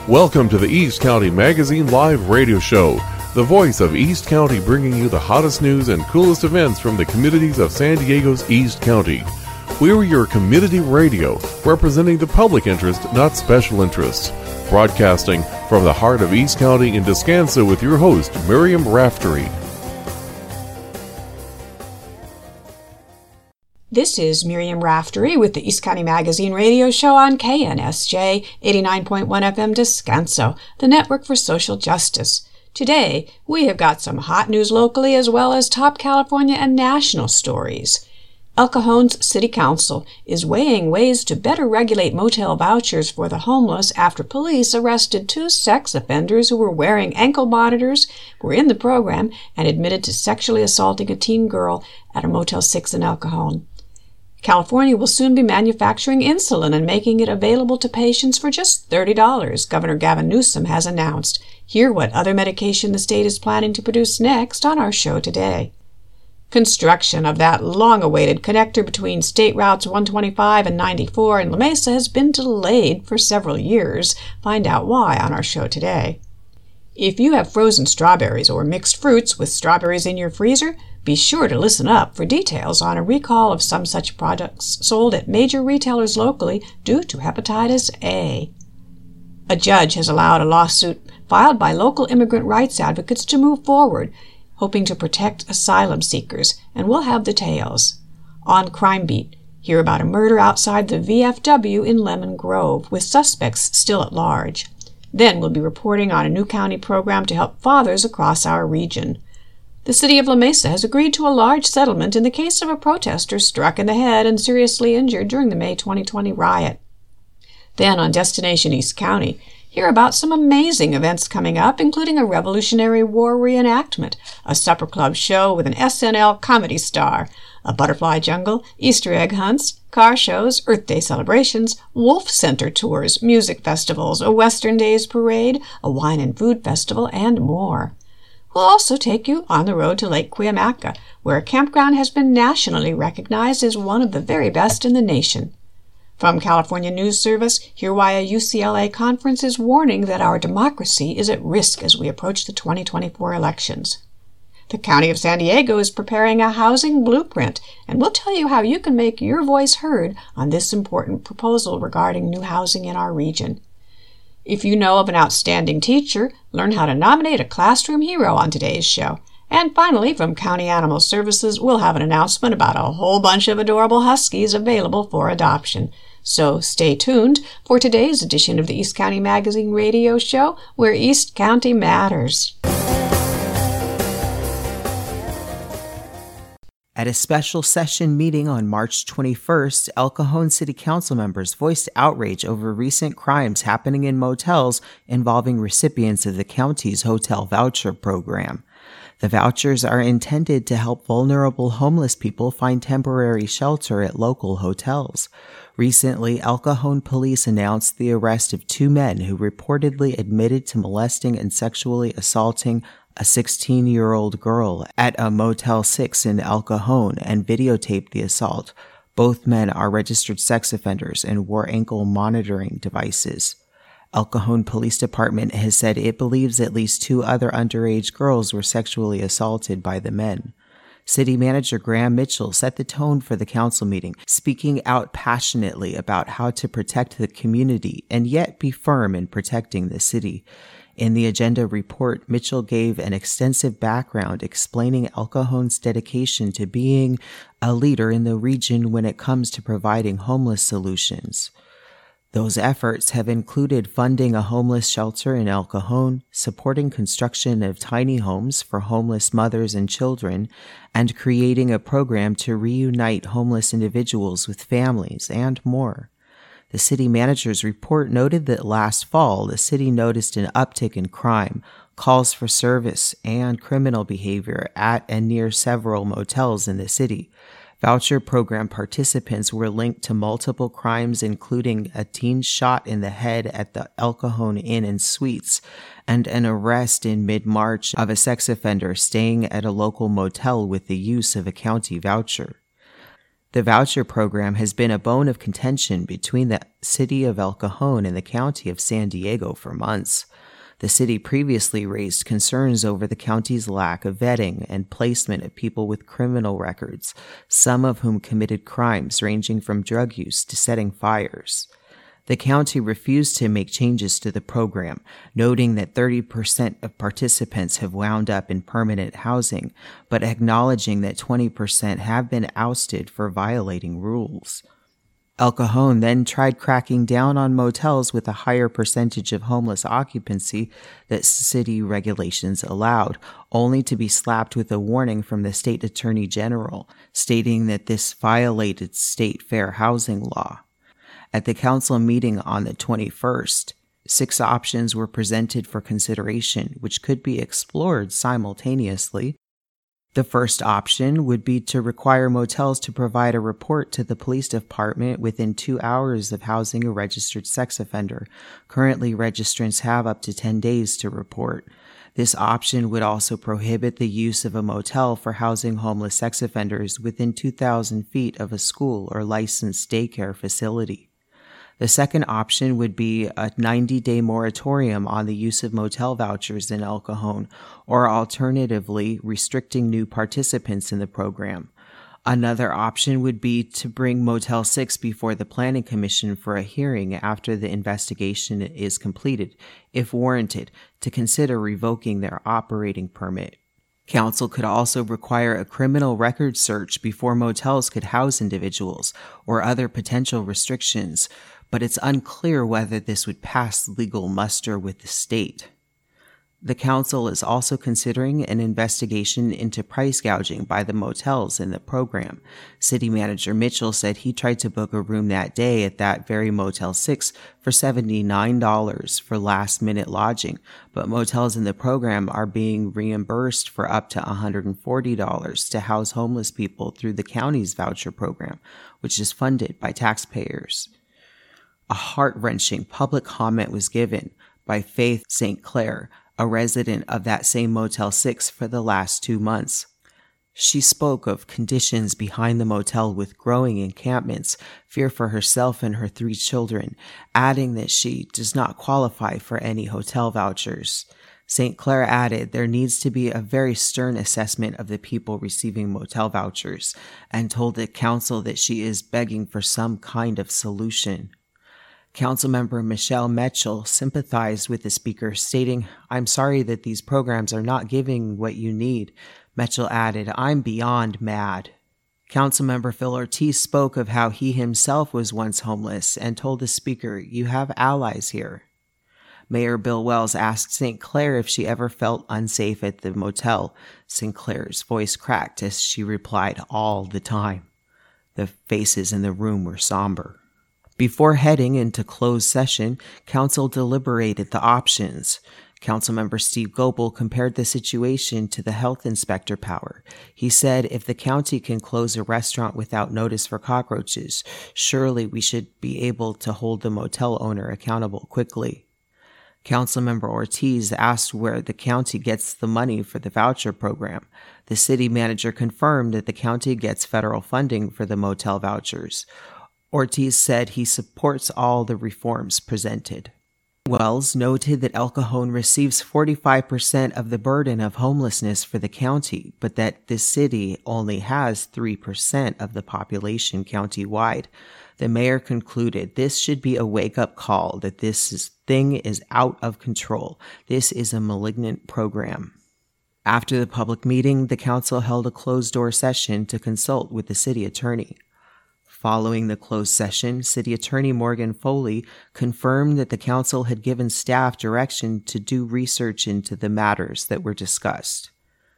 Welcome to the East County Magazine Live Radio Show, the voice of East County, bringing you the hottest news and coolest events from the communities of San Diego's East County. We're your community radio, representing the public interest, not special interests. Broadcasting from the heart of East County in Descanso with your host, Miriam Raftery. This is Miriam Raftery with the East County Magazine Radio Show on KNSJ 89.1 FM Descanso, the Network for Social Justice. Today, we have got some hot news locally as well as top California and national stories. El Cajon's City Council is weighing ways to better regulate motel vouchers for the homeless after police arrested 2 sex offenders who were wearing ankle monitors, were in the program, and admitted to sexually assaulting a teen girl at a Motel 6 in El Cajon. California will soon be manufacturing insulin and making it available to patients for just $30, Governor Gavin Newsom has announced. Hear what other medication the state is planning to produce next on our show today. Construction of that long-awaited connector between State Routes 125 and 94 in La Mesa has been delayed for several years. Find out why on our show today. If you have frozen strawberries or mixed fruits with strawberries in your freezer, be sure to listen up for details on a recall of some such products sold at major retailers locally due to hepatitis A. A judge has allowed a lawsuit filed by local immigrant rights advocates to move forward, hoping to protect asylum seekers, and we'll have details. On Crime Beat, hear about a murder outside the VFW in Lemon Grove, with suspects still at large. Then we'll be reporting on a new county program to help fathers across our region. The city of La Mesa has agreed to a large settlement in the case of a protester struck in the head and seriously injured during the May 2020 riot. Then on Destination East County, hear about some amazing events coming up, including a Revolutionary War reenactment, a supper club show with an SNL comedy star, a butterfly jungle, Easter egg hunts, car shows, Earth Day celebrations, Wolf Center tours, music festivals, a Western Days parade, a wine and food festival, and more. We'll also take you on the road to Lake Cuyamaca, where a campground has been nationally recognized as one of the very best in the nation. From California News Service, hear why a UCLA conference is warning that our democracy is at risk as we approach the 2024 elections. The County of San Diego is preparing a housing blueprint, and we'll tell you how you can make your voice heard on this important proposal regarding new housing in our region. If you know of an outstanding teacher, learn how to nominate a classroom hero on today's show. And finally, from County Animal Services, we'll have an announcement about a whole bunch of adorable huskies available for adoption. So stay tuned for today's edition of the East County Magazine Radio Show, where East County matters. At a special session meeting on March 21st, El Cajon City Council members voiced outrage over recent crimes happening in motels involving recipients of the county's hotel voucher program. The vouchers are intended to help vulnerable homeless people find temporary shelter at local hotels. Recently, El Cajon police announced the arrest of 2 men who reportedly admitted to molesting and sexually assaulting a 16-year-old girl at a Motel 6 in El Cajon and videotaped the assault. Both men are registered sex offenders and wore ankle monitoring devices. El Cajon Police Department has said it believes at least 2 other underage girls were sexually assaulted by the men. City Manager Graham Mitchell set the tone for the council meeting, speaking out passionately about how to protect the community and yet be firm in protecting the city. In the agenda report, Mitchell gave an extensive background explaining El Cajon's dedication to being a leader in the region when it comes to providing homeless solutions. Those efforts have included funding a homeless shelter in El Cajon, supporting construction of tiny homes for homeless mothers and children, and creating a program to reunite homeless individuals with families, and more. The city manager's report noted that last fall, the city noticed an uptick in crime, calls for service, and criminal behavior at and near several motels in the city. Voucher program participants were linked to multiple crimes, including a teen shot in the head at the El Cajon Inn and Suites, and an arrest in mid-March of a sex offender staying at a local motel with the use of a county voucher. The voucher program has been a bone of contention between the city of El Cajon and the county of San Diego for months. The city previously raised concerns over the county's lack of vetting and placement of people with criminal records, some of whom committed crimes ranging from drug use to setting fires. The county refused to make changes to the program, noting that 30% of participants have wound up in permanent housing, but acknowledging that 20% have been ousted for violating rules. El Cajon then tried cracking down on motels with a higher percentage of homeless occupancy that city regulations allowed, only to be slapped with a warning from the state attorney general, stating that this violated state fair housing law. At the council meeting on the 21st, 6 options were presented for consideration, which could be explored simultaneously. The first option would be to require motels to provide a report to the police department within 2 hours of housing a registered sex offender. Currently, registrants have up to 10 days to report. This option would also prohibit the use of a motel for housing homeless sex offenders within 2,000 feet of a school or licensed daycare facility. The second option would be a 90-day moratorium on the use of motel vouchers in El Cajon, or alternatively, restricting new participants in the program. Another option would be to bring Motel 6 before the Planning Commission for a hearing after the investigation is completed, if warranted, to consider revoking their operating permit. Council could also require a criminal record search before motels could house individuals, or other potential restrictions, but it's unclear whether this would pass legal muster with the state. The council is also considering an investigation into price gouging by the motels in the program. City Manager Mitchell said he tried to book a room that day at that very Motel 6 for $79 for last-minute lodging, but motels in the program are being reimbursed for up to $140 to house homeless people through the county's voucher program, which is funded by taxpayers. A heart-wrenching public comment was given by Faith St. Clair, a resident of that same Motel 6 for the last 2 months. She spoke of conditions behind the motel with growing encampments, fear for herself and her 3 children, adding that she does not qualify for any hotel vouchers. St. Clair added there needs to be a very stern assessment of the people receiving motel vouchers, and told the council that she is begging for some kind of solution. Councilmember Michelle Mitchell sympathized with the speaker, stating, "I'm sorry that these programs are not giving what you need." Mitchell added, "I'm beyond mad." Councilmember Phil Ortiz spoke of how he himself was once homeless and told the speaker, "You have allies here." Mayor Bill Wells asked St. Clair if she ever felt unsafe at the motel. St. Clair's voice cracked as she replied, "All the time." The faces in the room were somber. Before heading into closed session, Council deliberated the options. Councilmember Steve Goebel compared the situation to the health inspector power. He said, if the county can close a restaurant without notice for cockroaches, surely we should be able to hold the motel owner accountable quickly. Councilmember Ortiz asked where the county gets the money for the voucher program. The city manager confirmed that the county gets federal funding for the motel vouchers. Ortiz said he supports all the reforms presented. Wells noted that El Cajon receives 45% of the burden of homelessness for the county, but that the city only has 3% of the population countywide. The mayor concluded this should be a wake-up call that this thing is out of control. This is a malignant program. After the public meeting, the council held a closed-door session to consult with the city attorney. Following the closed session, City Attorney Morgan Foley confirmed that the council had given staff direction to do research into the matters that were discussed.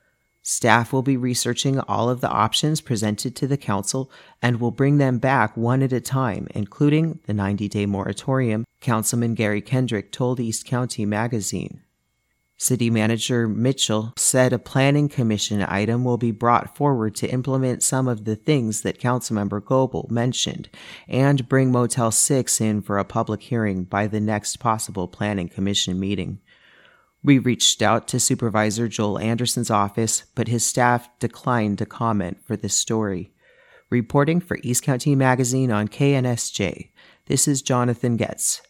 Staff will be researching all of the options presented to the council and will bring them back one at a time, including the 90-day moratorium, Councilman Gary Kendrick told East County Magazine. City Manager Mitchell said a planning commission item will be brought forward to implement some of the things that Councilmember Goebel mentioned and bring Motel 6 in for a public hearing by the next possible planning commission meeting. We reached out to Supervisor Joel Anderson's office, but his staff declined to comment for this story. Reporting for East County Magazine on KNSJ, this is Jonathan Getz.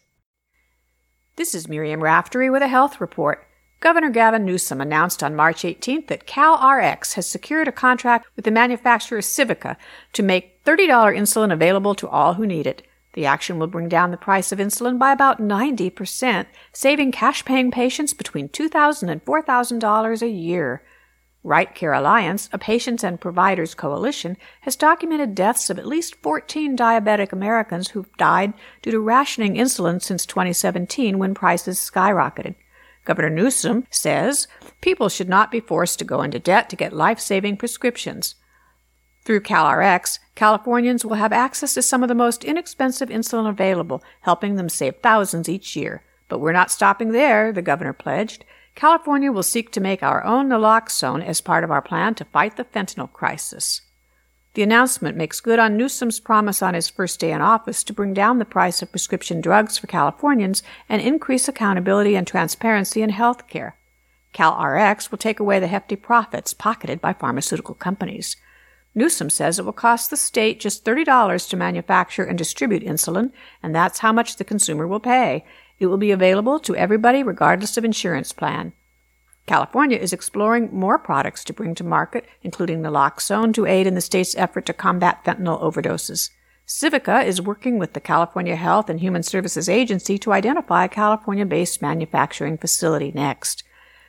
This is Miriam Raftery with a health report. Governor Gavin Newsom announced on March 18th that CalRx has secured a contract with the manufacturer Civica to make $30 insulin available to all who need it. The action will bring down the price of insulin by about 90%, saving cash-paying patients between $2,000 and $4,000 a year. Right Care Alliance, a patients and providers coalition, has documented deaths of at least 14 diabetic Americans who've died due to rationing insulin since 2017 when prices skyrocketed. Governor Newsom says people should not be forced to go into debt to get life-saving prescriptions. Through CalRx, Californians will have access to some of the most inexpensive insulin available, helping them save thousands each year. But we're not stopping there, the governor pledged. California will seek to make our own naloxone as part of our plan to fight the fentanyl crisis. The announcement makes good on Newsom's promise on his first day in office to bring down the price of prescription drugs for Californians and increase accountability and transparency in health care. CalRx will take away the hefty profits pocketed by pharmaceutical companies. Newsom says it will cost the state just $30 to manufacture and distribute insulin, and that's how much the consumer will pay. It will be available to everybody regardless of insurance plan. California is exploring more products to bring to market, including naloxone, to aid in the state's effort to combat fentanyl overdoses. Civica is working with the California Health and Human Services Agency to identify a California-based manufacturing facility next.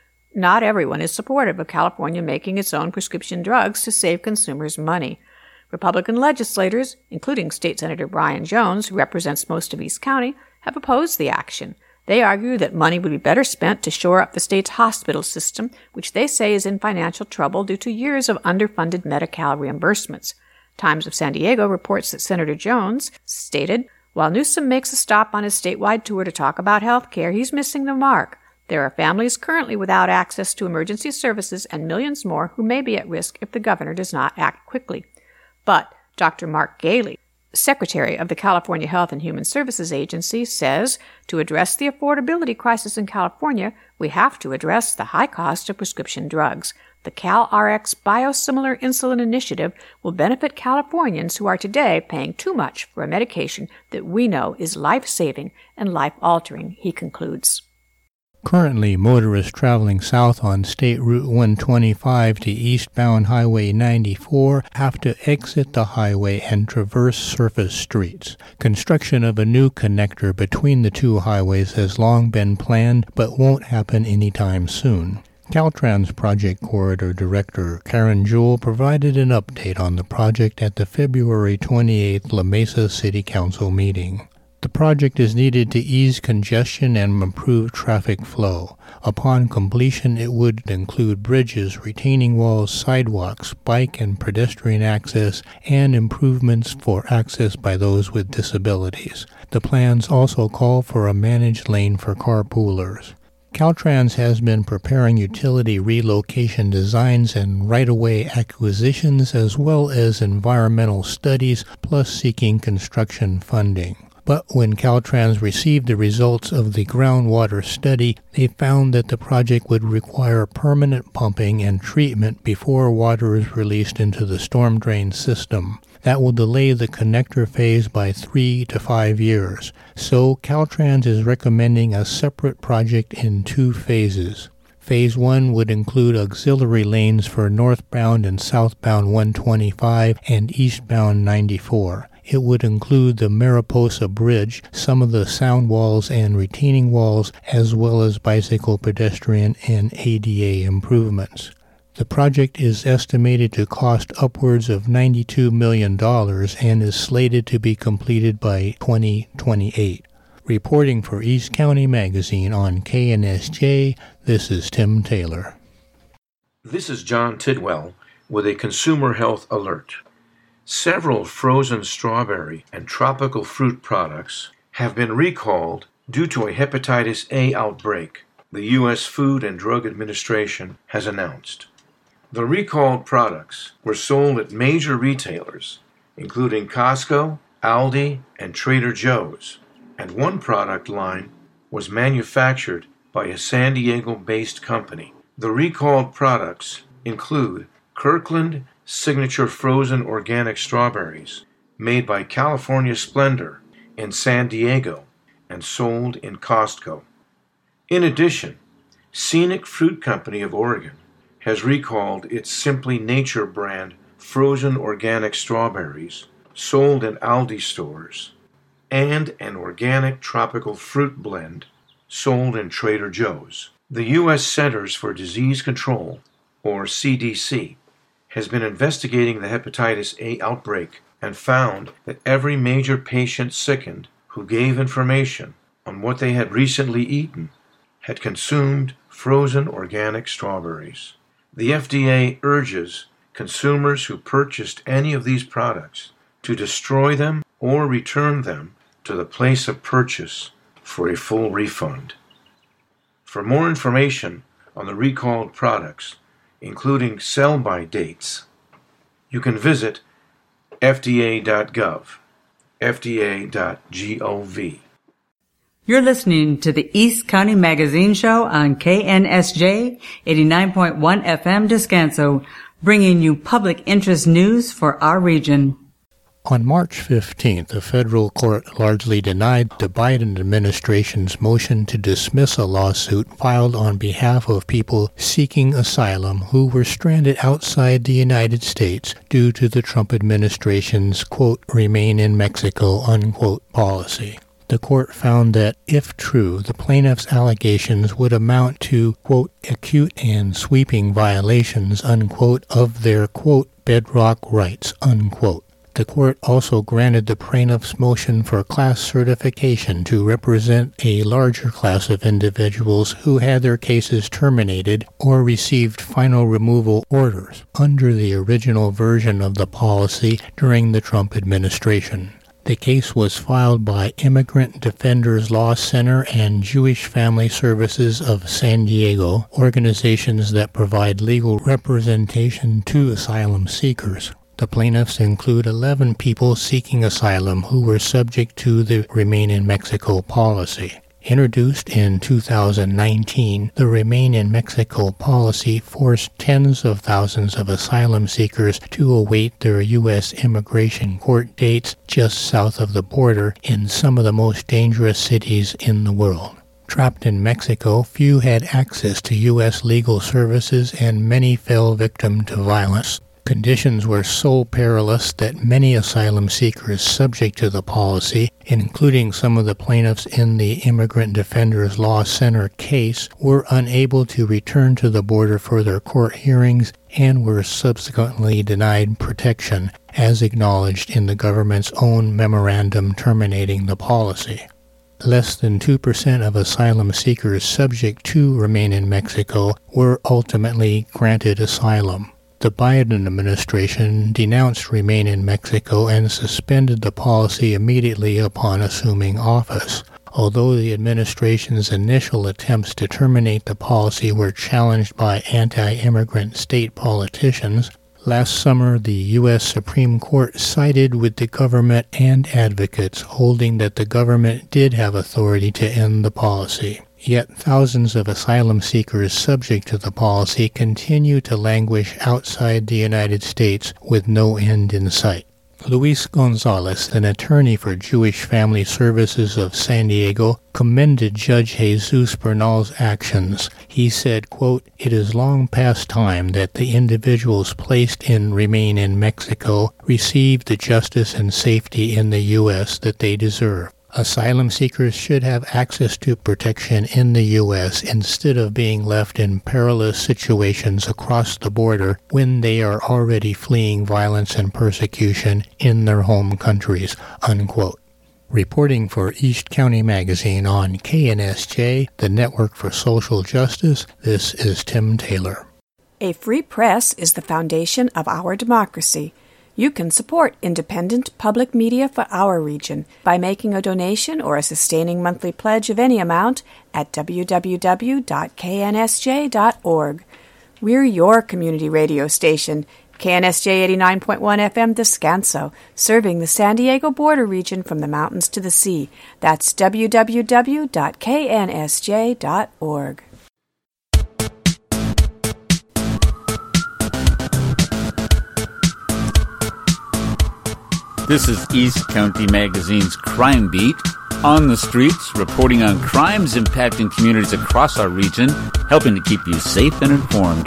Not everyone is supportive of California making its own prescription drugs to save consumers money. Republican legislators, including State Senator Brian Jones, who represents most of East County, have opposed the action. They argue that money would be better spent to shore up the state's hospital system, which they say is in financial trouble due to years of underfunded Medi-Cal reimbursements. Times of San Diego reports that Senator Jones stated, "While Newsom makes a stop on his statewide tour to talk about health care, he's missing the mark. There are families currently without access to emergency services and millions more who may be at risk if the governor does not act quickly." But Dr. Mark Galey, Secretary of the California Health and Human Services Agency, says to address the affordability crisis in California, we have to address the high cost of prescription drugs. The CalRx Biosimilar Insulin Initiative will benefit Californians who are today paying too much for a medication that we know is life-saving and life-altering, he concludes. Currently, motorists traveling south on State Route 125 to eastbound Highway 94 have to exit the highway and traverse surface streets. Construction of a new connector between the two highways has long been planned but won't happen anytime soon. Caltrans Project Corridor Director Karen Jewell provided an update on the project at the February 28th La Mesa City Council meeting. The project is needed to ease congestion and improve traffic flow. Upon completion, it would include bridges, retaining walls, sidewalks, bike and pedestrian access, and improvements for access by those with disabilities. The plans also call for a managed lane for carpoolers. Caltrans has been preparing utility relocation designs and right-of-way acquisitions as well as environmental studies, plus seeking construction funding. But when Caltrans received the results of the groundwater study, they found that the project would require permanent pumping and treatment before water is released into the storm drain system. That will delay the connector phase by 3 to 5 years. So Caltrans is recommending a separate project in 2 phases. Phase 1 would include auxiliary lanes for northbound and southbound 125 and eastbound 94. It would include the Mariposa Bridge, some of the sound walls and retaining walls, as well as bicycle, pedestrian, and ADA improvements. The project is estimated to cost upwards of $92 million and is slated to be completed by 2028. Reporting for East County Magazine on KNSJ, this is Tim Taylor. This is John Tidwell with a consumer health alert. Several frozen strawberry and tropical fruit products have been recalled due to a hepatitis A outbreak, the U.S. Food and Drug Administration has announced. The recalled products were sold at major retailers, including Costco, Aldi, and Trader Joe's, and one product line was manufactured by a San Diego-based company. The recalled products include Kirkland signature frozen organic strawberries made by California Splendor in San Diego and sold in Costco. In addition, Scenic Fruit Company of Oregon has recalled its Simply Nature brand frozen organic strawberries sold in Aldi stores and an organic tropical fruit blend sold in Trader Joe's. The U.S. Centers for Disease Control, or CDC, has been investigating the hepatitis A outbreak and found that every major patient sickened who gave information on what they had recently eaten had consumed frozen organic strawberries. The FDA urges consumers who purchased any of these products to destroy them or return them to the place of purchase for a full refund. For more information on the recalled products, including sell-by dates, you can visit fda.gov, fda.gov. You're listening to the East County Magazine Show on KNSJ 89.1 FM Descanso, bringing you public interest news for our region. On March 15th, a federal court largely denied the Biden administration's motion to dismiss a lawsuit filed on behalf of people seeking asylum who were stranded outside the United States due to the Trump administration's, quote, remain in Mexico, unquote, policy. The court found that, if true, the plaintiff's allegations would amount to, quote, acute and sweeping violations, unquote, of their, quote, bedrock rights, unquote. The court also granted the plaintiff's motion for class certification to represent a larger class of individuals who had their cases terminated or received final removal orders under the original version of the policy during the Trump administration. The case was filed by Immigrant Defenders Law Center and Jewish Family Services of San Diego, organizations that provide legal representation to asylum seekers. The plaintiffs include 11 people seeking asylum who were subject to the Remain in Mexico policy. Introduced in 2019, the Remain in Mexico policy forced tens of thousands of asylum seekers to await their U.S. immigration court dates just south of the border in some of the most dangerous cities in the world. Trapped in Mexico, few had access to U.S. legal services and many fell victim to violence. Conditions were so perilous that many asylum seekers subject to the policy, including some of the plaintiffs in the Immigrant Defenders Law Center case, were unable to return to the border for their court hearings and were subsequently denied protection, as acknowledged in the government's own memorandum terminating the policy. Less than 2% of asylum seekers subject to Remain in Mexico were ultimately granted asylum. The Biden administration denounced Remain in Mexico and suspended the policy immediately upon assuming office. Although the administration's initial attempts to terminate the policy were challenged by anti-immigrant state politicians, last summer the U.S. Supreme Court sided with the government and advocates, holding that the government did have authority to end the policy. Yet thousands of asylum seekers subject to the policy continue to languish outside the United States with no end in sight. Luis Gonzalez, an attorney for Jewish Family Services of San Diego, commended Judge Jesus Bernal's actions. He said, quote, "It is long past time that the individuals placed in Remain in Mexico receive the justice and safety in the U.S. that they deserve. Asylum seekers should have access to protection in the U.S. instead of being left in perilous situations across the border when they are already fleeing violence and persecution in their home countries," unquote. Reporting for East County Magazine on KNSJ, the Network for Social Justice, this is Tim Taylor. A free press is the foundation of our democracy. You can support independent public media for our region by making a donation or a sustaining monthly pledge of any amount at www.knsj.org. We're your community radio station, KNSJ 89.1 FM Descanso, serving the San Diego border region from the mountains to the sea. That's www.knsj.org. This is East County Magazine's Crime Beat. On the streets, reporting on crimes impacting communities across our region, helping to keep you safe and informed.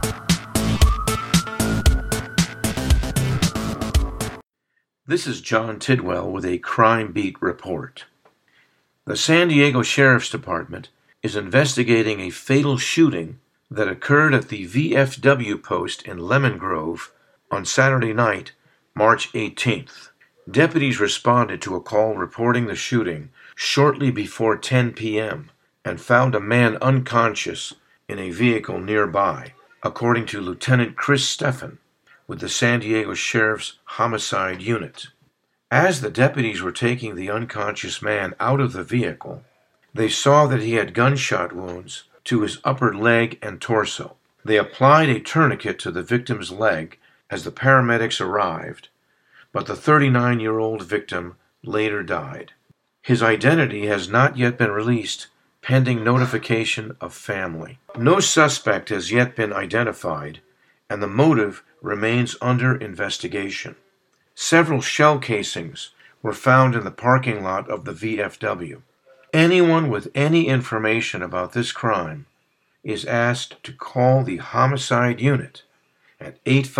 This is John Tidwell with a Crime Beat report. The San Diego Sheriff's Department is investigating a fatal shooting that occurred at the VFW post in Lemon Grove on Saturday night, March 18th. Deputies responded to a call reporting the shooting shortly before 10 p.m. and found a man unconscious in a vehicle nearby, according to Lieutenant Chris Steffen with the San Diego Sheriff's Homicide Unit. As the deputies were taking the unconscious man out of the vehicle, they saw that he had gunshot wounds to his upper leg and torso. They applied a tourniquet to the victim's leg as the paramedics arrived, but the 39-year-old victim later died. His identity has not yet been released, pending notification of family. No suspect has yet been identified, and the motive remains under investigation. Several shell casings were found in the parking lot of the VFW. Anyone with any information about this crime is asked to call the Homicide Unit at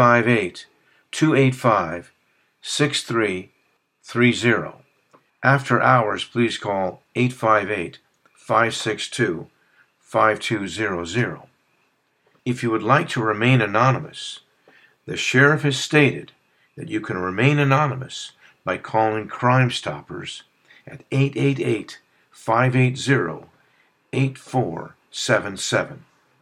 858-285-6330. After hours, please call 858-562-5200. If you would like to remain anonymous, the sheriff has stated that you can remain anonymous by calling Crime Stoppers at 888-580-8477.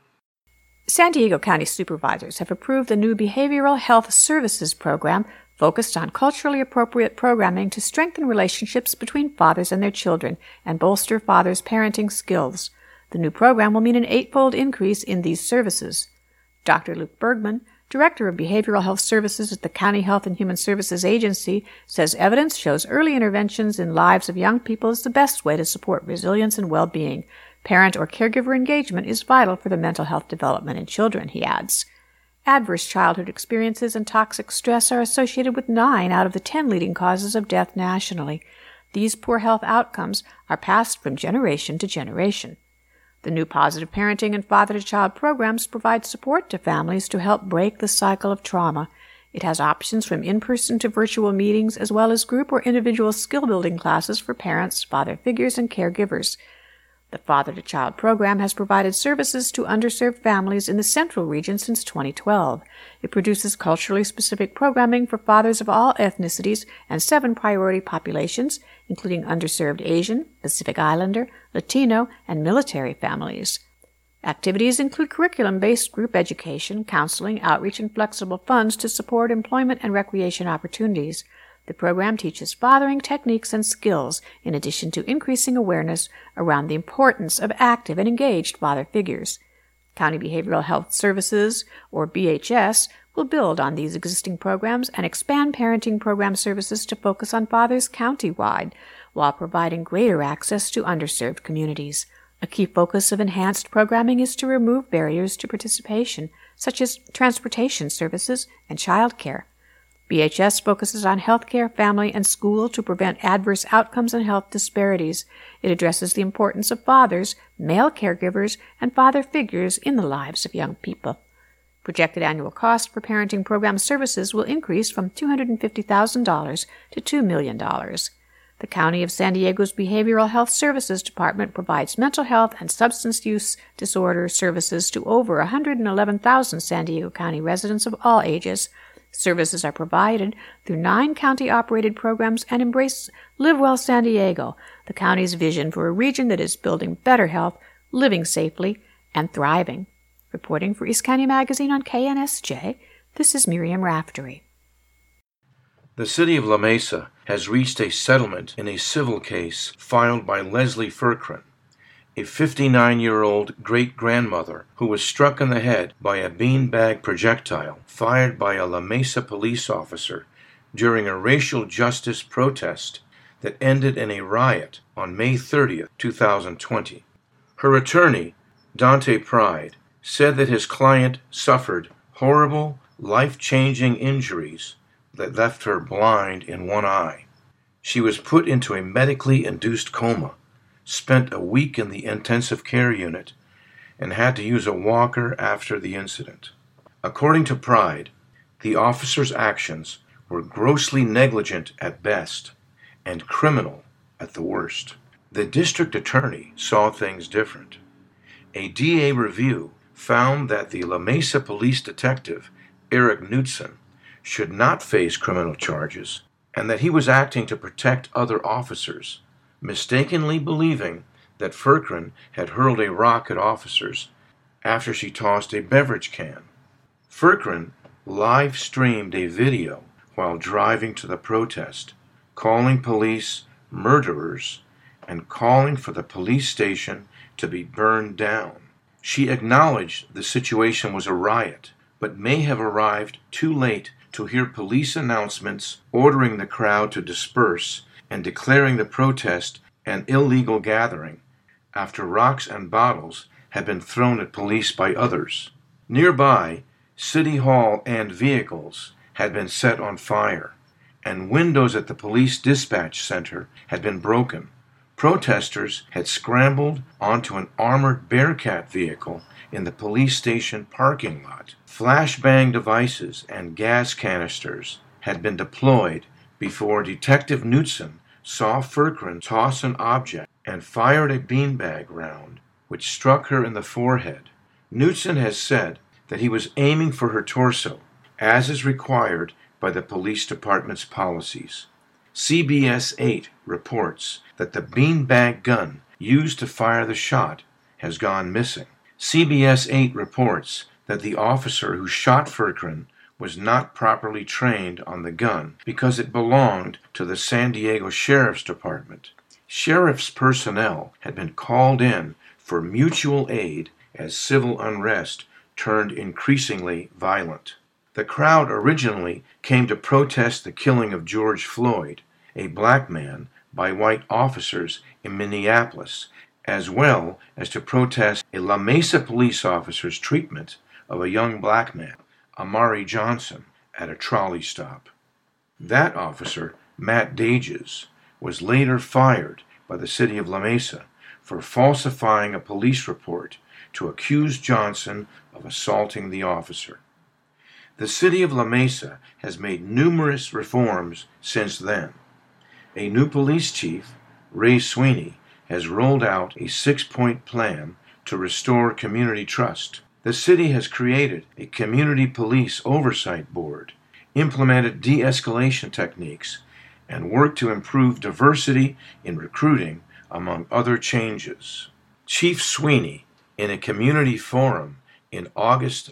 San Diego County supervisors have approved the new Behavioral Health Services program focused on culturally appropriate programming to strengthen relationships between fathers and their children and bolster fathers' parenting skills. The new program will mean an 8-fold increase in these services. Dr. Luke Bergman, Director of Behavioral Health Services at the County Health and Human Services Agency, says evidence shows early interventions in lives of young people is the best way to support resilience and well-being. Parent or caregiver engagement is vital for the mental health development in children, he adds. Adverse childhood experiences and toxic stress are associated with 9 out of the 10 leading causes of death nationally. These poor health outcomes are passed from generation to generation. The new Positive Parenting and Father-to-Child programs provide support to families to help break the cycle of trauma. It has options from in-person to virtual meetings, as well as group or individual skill-building classes for parents, father figures, and caregivers. The Father-to-Child program has provided services to underserved families in the Central region since 2012. It produces culturally specific programming for fathers of all ethnicities and 7 priority populations, including underserved Asian, Pacific Islander, Latino, and military families. Activities include curriculum-based group education, counseling, outreach, and flexible funds to support employment and recreation opportunities. The program teaches fathering techniques and skills, in addition to increasing awareness around the importance of active and engaged father figures. County Behavioral Health Services, or BHS, will build on these existing programs and expand parenting program services to focus on fathers countywide, while providing greater access to underserved communities. A key focus of enhanced programming is to remove barriers to participation, such as transportation services and child care. BHS focuses on healthcare, family, and school to prevent adverse outcomes and health disparities. It addresses the importance of fathers, male caregivers, and father figures in the lives of young people. Projected annual cost for parenting program services will increase from $250,000 to $2 million. The County of San Diego's Behavioral Health Services Department provides mental health and substance use disorder services to over 111,000 San Diego County residents of all ages. Services are provided through 9 county-operated programs and embrace Live Well San Diego, the county's vision for a region that is building better health, living safely, and thriving. Reporting for East County Magazine on KNSJ, this is Miriam Raftery. The city of La Mesa has reached a settlement in a civil case filed by Leslie Furkran, a 59-year-old great-grandmother who was struck in the head by a beanbag projectile fired by a La Mesa police officer during a racial justice protest that ended in a riot on May 30, 2020. Her attorney, Dante Pride, said that his client suffered horrible, life-changing injuries that left her blind in one eye. She was put into a medically induced coma, spent a week in the intensive care unit, and had to use a walker after the incident. According to Pride, the officer's actions were grossly negligent at best and criminal at the worst. The district attorney saw things different. A DA review found that the La Mesa police detective, Eric Knudsen, should not face criminal charges, and that he was acting to protect other officers, mistakenly believing that Furkren had hurled a rock at officers after she tossed a beverage can. Furkren live-streamed a video while driving to the protest, calling police murderers and calling for the police station to be burned down. She acknowledged the situation was a riot, but may have arrived too late to hear police announcements ordering the crowd to disperse and declaring the protest an illegal gathering after rocks and bottles had been thrown at police by others. Nearby, City Hall and vehicles had been set on fire, and windows at the police dispatch center had been broken. Protesters had scrambled onto an armored Bearcat vehicle in the police station parking lot. Flashbang devices and gas canisters had been deployed before Detective Knudsen saw Furkren toss an object and fired a beanbag round, which struck her in the forehead. Knudsen has said that he was aiming for her torso, as is required by the police department's policies. CBS 8 reports that the beanbag gun used to fire the shot has gone missing. CBS 8 reports that the officer who shot Furkren was not properly trained on the gun because it belonged to the San Diego Sheriff's Department. Sheriff's personnel had been called in for mutual aid as civil unrest turned increasingly violent. The crowd originally came to protest the killing of George Floyd, a black man, by white officers in Minneapolis, as well as to protest a La Mesa police officer's treatment of a young black man, Amari Johnson, at a trolley stop. That officer, Matt Dages, was later fired by the city of La Mesa for falsifying a police report to accuse Johnson of assaulting the officer. The city of La Mesa has made numerous reforms since then. A new police chief, Ray Sweeney, has rolled out a 6-point plan to restore community trust. The city has created a community police oversight board, implemented de-escalation techniques, and worked to improve diversity in recruiting, among other changes. Chief Sweeney, in a community forum in August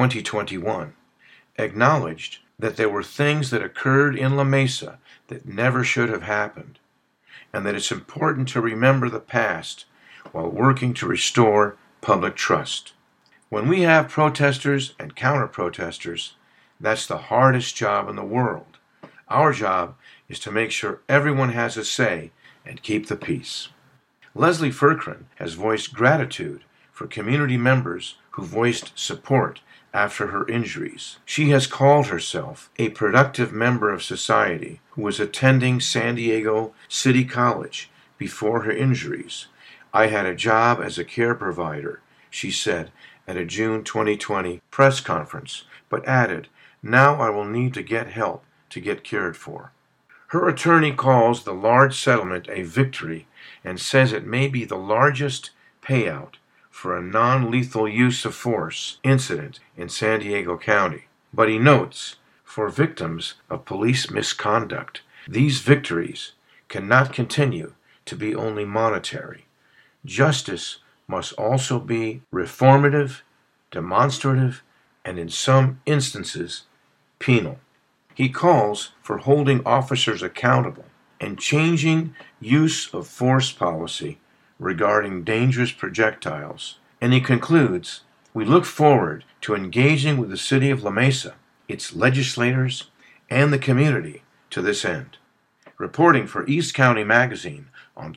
2021, acknowledged that there were things that occurred in La Mesa that never should have happened, and that it's important to remember the past while working to restore public trust. When we have protesters and counter-protesters, that's the hardest job in the world. Our job is to make sure everyone has a say and keep the peace. Leslie Furkren has voiced gratitude for community members who voiced support after her injuries. She has called herself a productive member of society who was attending San Diego City College before her injuries. I had a job as a care provider, she said at a June 2020 press conference, but added, now I will need to get help to get cared for. Her attorney calls the large settlement a victory and says it may be the largest payout for a non-lethal use of force incident in San Diego County. But he notes, for victims of police misconduct, these victories cannot continue to be only monetary. Justice must also be reformative, demonstrative, and in some instances, penal. He calls for holding officers accountable and changing use of force policy regarding dangerous projectiles. And he concludes, we look forward to engaging with the city of La Mesa, its legislators, and the community to this end. Reporting for East County Magazine on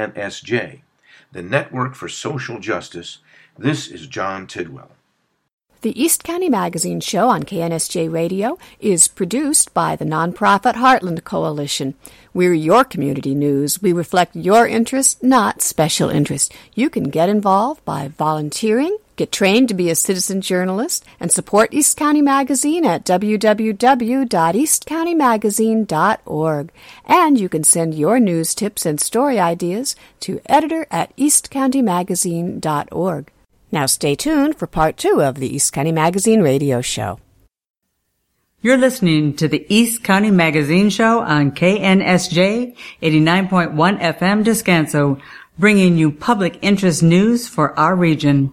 KNSJ, the Network for Social Justice, this is John Tidwell. The East County Magazine Show on KNSJ Radio is produced by the nonprofit Heartland Coalition. We're your community news. We reflect your interest, not special interest. You can get involved by volunteering, get trained to be a citizen journalist, and support East County Magazine at www.eastcountymagazine.org. And you can send your news tips and story ideas to editor@eastcountymagazine.org. Now stay tuned for part 2 of the East County Magazine Radio Show. You're listening to the East County Magazine Show on KNSJ 89.1 FM Descanso, bringing you public interest news for our region.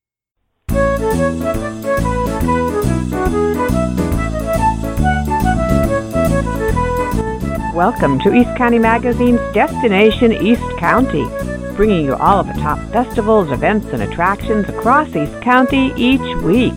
Welcome to East County Magazine's Destination East County, bringing you all of the top festivals, events, and attractions across East County each week.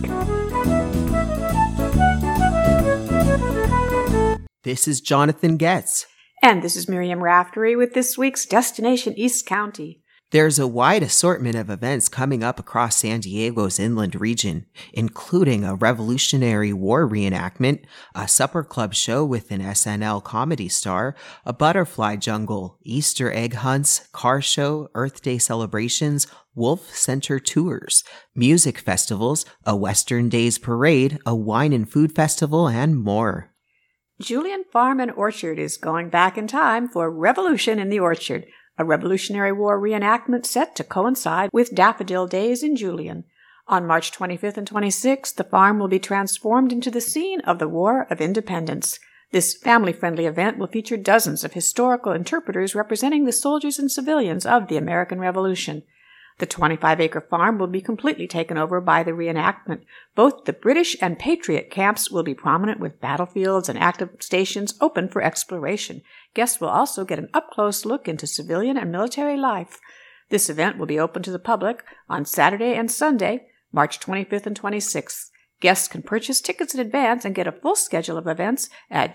This is Jonathan Getz. And this is Miriam Raftery with this week's Destination East County. There's a wide assortment of events coming up across San Diego's inland region, including a Revolutionary War reenactment, a supper club show with an SNL comedy star, a butterfly jungle, Easter egg hunts, car show, Earth Day celebrations, Wolf Center tours, music festivals, a Western Days parade, a wine and food festival, and more. Julian Farm and Orchard is going back in time for Revolution in the Orchard, a Revolutionary War reenactment set to coincide with Daffodil Days in Julian. On March 25th and 26th, the farm will be transformed into the scene of the War of Independence. This family-friendly event will feature dozens of historical interpreters representing the soldiers and civilians of the American Revolution. The 25-acre farm will be completely taken over by the reenactment. Both the British and Patriot camps will be prominent with battlefields and active stations open for exploration. Guests will also get an up-close look into civilian and military life. This event will be open to the public on Saturday and Sunday, March 25th and 26th. Guests can purchase tickets in advance and get a full schedule of events at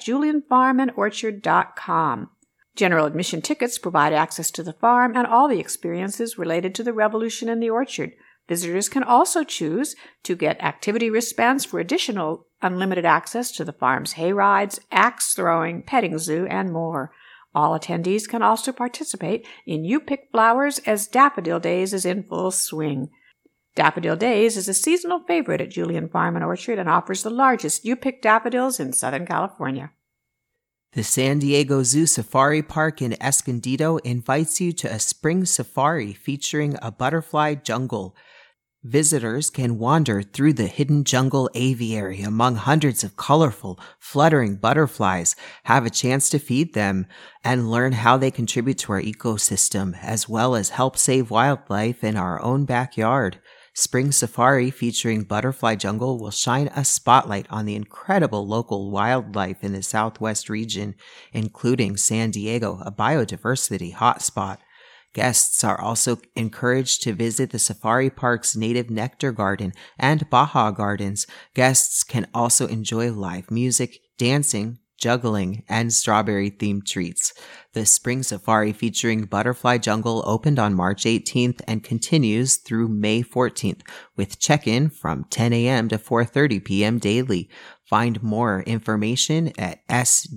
julianfarmandorchard.com. General admission tickets provide access to the farm and all the experiences related to the Revolution in the Orchard. Visitors can also choose to get activity wristbands for additional unlimited access to the farm's hay rides, axe throwing, petting zoo, and more. All attendees can also participate in You Pick Flowers as Daffodil Days is in full swing. Daffodil Days is a seasonal favorite at Julian Farm and Orchard and offers the largest You Pick daffodils in Southern California. The San Diego Zoo Safari Park in Escondido invites you to a spring safari featuring a butterfly jungle. Visitors can wander through the hidden jungle aviary among hundreds of colorful, fluttering butterflies, have a chance to feed them, and learn how they contribute to our ecosystem, as well as help save wildlife in our own backyard. Spring Safari featuring Butterfly Jungle will shine a spotlight on the incredible local wildlife in the Southwest region, including San Diego, a biodiversity hotspot. Guests are also encouraged to visit the Safari Park's native nectar garden and Baja Gardens. Guests can also enjoy live music, dancing, juggling, and strawberry-themed treats. The Spring Safari featuring Butterfly Jungle opened on March 18th and continues through May 14th, with check-in from 10 a.m. to 4:30 p.m. daily. Find more information at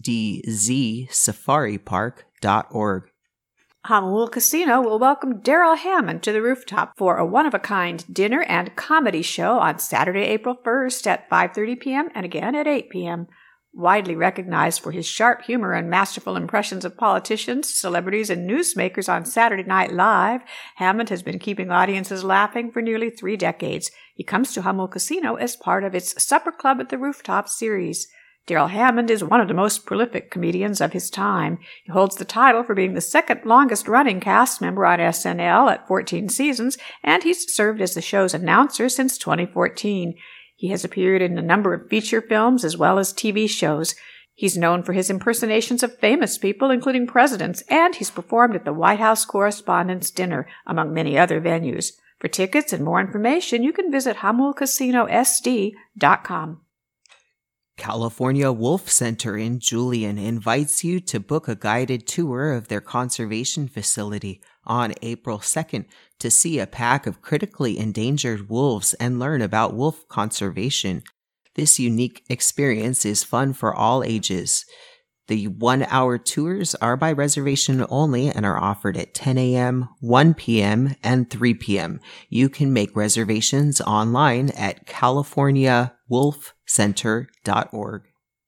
sdzsafaripark.org. Jamul Casino will welcome Daryl Hammond to the rooftop for a one-of-a-kind dinner and comedy show on Saturday, April 1st at 5:30 p.m. and again at 8 p.m. Widely recognized for his sharp humor and masterful impressions of politicians, celebrities, and newsmakers on Saturday Night Live, Hammond has been keeping audiences laughing for nearly 3 decades. He comes to Jamul Casino as part of its Supper Club at the Rooftop series. Daryl Hammond is one of the most prolific comedians of his time. He holds the title for being the second longest-running cast member on SNL at 14 seasons, and he's served as the show's announcer since 2014. He has appeared in a number of feature films as well as TV shows. He's known for his impersonations of famous people, including presidents, and he's performed at the White House Correspondents' Dinner, among many other venues. For tickets and more information, you can visit JamulCasinoSD.com. California Wolf Center in Julian invites you to book a guided tour of their conservation facility on April 2nd to see a pack of critically endangered wolves and learn about wolf conservation. This unique experience is fun for all ages. The 1-hour tours are by reservation only and are offered at 10 a.m., 1 p.m., and 3 p.m. You can make reservations online at californiawolfcenter.org.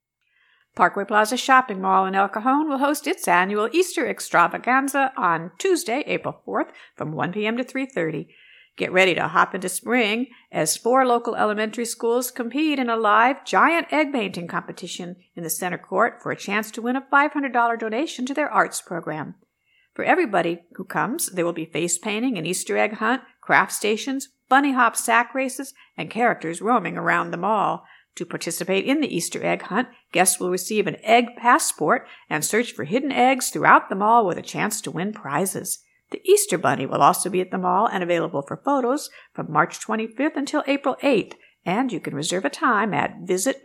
Parkway Plaza Shopping Mall in El Cajon will host its annual Easter extravaganza on Tuesday, April 4th from 1 p.m. to 3:30. Get ready to hop into spring as 4 local elementary schools compete in a live giant egg painting competition in the center court for a chance to win a $500 donation to their arts program. For everybody who comes, there will be face painting, an Easter egg hunt, craft stations, bunny hop sack races, and characters roaming around the mall. To participate in the Easter egg hunt, guests will receive an egg passport and search for hidden eggs throughout the mall with a chance to win prizes. The Easter Bunny will also be at the mall and available for photos from March 25th until April 8th, and you can reserve a time at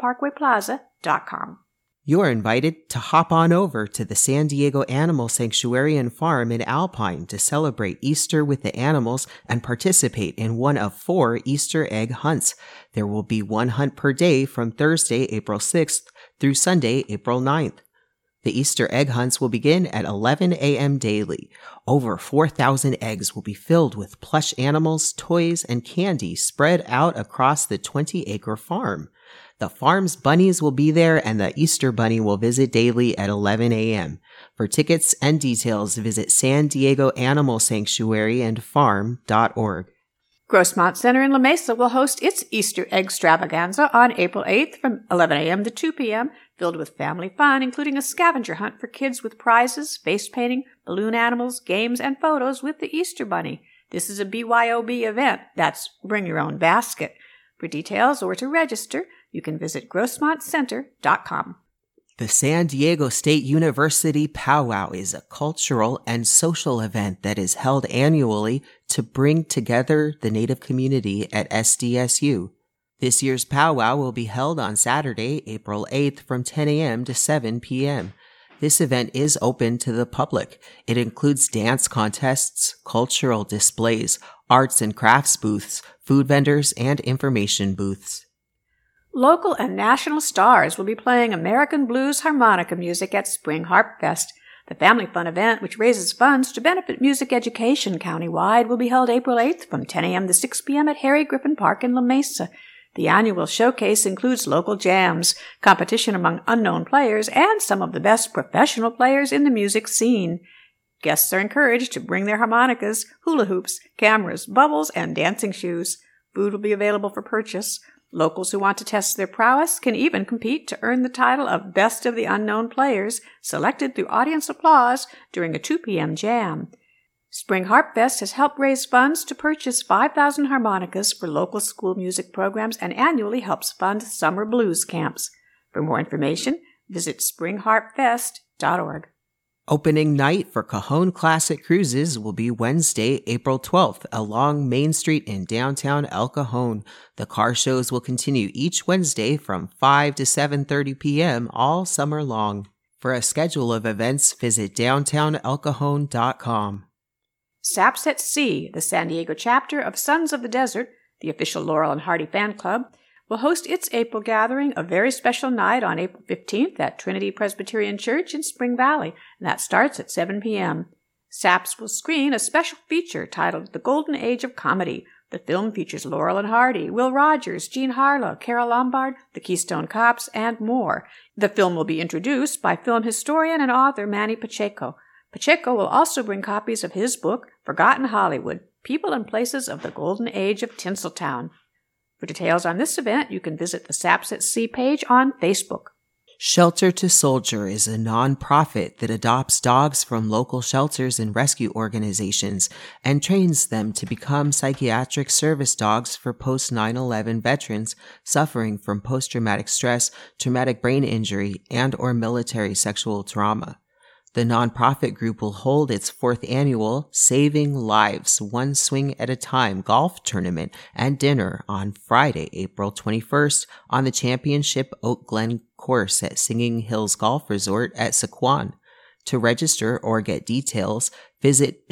visitparkwayplaza.com. You're invited to hop on over to the San Diego Animal Sanctuary and Farm in Alpine to celebrate Easter with the animals and participate in one of 4 Easter egg hunts. There will be 1 hunt per day from Thursday, April 6th through Sunday, April 9th. The Easter egg hunts will begin at 11 a.m. daily. Over 4,000 eggs will be filled with plush animals, toys, and candy spread out across the 20-acre farm. The farm's bunnies will be there, and the Easter Bunny will visit daily at 11 a.m. For tickets and details, visit San Diego Animal Sanctuary and Farm.org. Grossmont Center in La Mesa will host its Easter egg extravaganza on April 8th from 11 a.m. to 2 p.m., filled with family fun, including a scavenger hunt for kids with prizes, face painting, balloon animals, games, and photos with the Easter Bunny. This is a BYOB event. That's Bring Your Own Basket. For details or to register, you can visit grossmontcenter.com. The San Diego State University Powwow is a cultural and social event that is held annually to bring together the Native community at SDSU. This year's powwow will be held on Saturday, April 8th from 10 a.m. to 7 p.m. This event is open to the public. It includes dance contests, cultural displays, arts and crafts booths, food vendors, and information booths. Local and national stars will be playing American blues harmonica music at Spring Harp Fest. The family fun event, which raises funds to benefit music education countywide, will be held April 8th from 10 a.m. to 6 p.m. at Harry Griffin Park in La Mesa. The annual showcase includes local jams, competition among unknown players, and some of the best professional players in the music scene. Guests are encouraged to bring their harmonicas, hula hoops, cameras, bubbles, and dancing shoes. Food will be available for purchase. Locals who want to test their prowess can even compete to earn the title of Best of the Unknown Players, selected through audience applause during a 2 p.m. jam. Spring Harp Fest has helped raise funds to purchase 5,000 harmonicas for local school music programs and annually helps fund summer blues camps. For more information, visit springharpfest.org. Opening night for Cajon Classic Cruises will be Wednesday, April 12th along Main Street in downtown El Cajon. The car shows will continue each Wednesday from 5 to 7:30 p.m. all summer long. For a schedule of events, visit downtownelcajon.com. Saps at Sea, the San Diego chapter of Sons of the Desert, the official Laurel and Hardy fan club, will host its April gathering, a very special night on April 15th at Trinity Presbyterian Church in Spring Valley, and that starts at 7 p.m. SAPS will screen a special feature titled The Golden Age of Comedy. The film features Laurel and Hardy, Will Rogers, Jean Harlow, Carol Lombard, the Keystone Cops, and more. The film will be introduced by film historian and author Manny Pacheco. Pacheco will also bring copies of his book, Forgotten Hollywood, People and Places of the Golden Age of Tinseltown. For details on this event, you can visit the Saps at Sea page on Facebook. Shelter to Soldier is a nonprofit that adopts dogs from local shelters and rescue organizations and trains them to become psychiatric service dogs for post-9/11 veterans suffering from post-traumatic stress, traumatic brain injury, and/or military sexual trauma. The nonprofit group will hold its 4th annual Saving Lives One Swing at a Time golf tournament and dinner on Friday, April 21st on the Championship Oak Glen course at Singing Hills Golf Resort at Sequan. To register or get details, Visit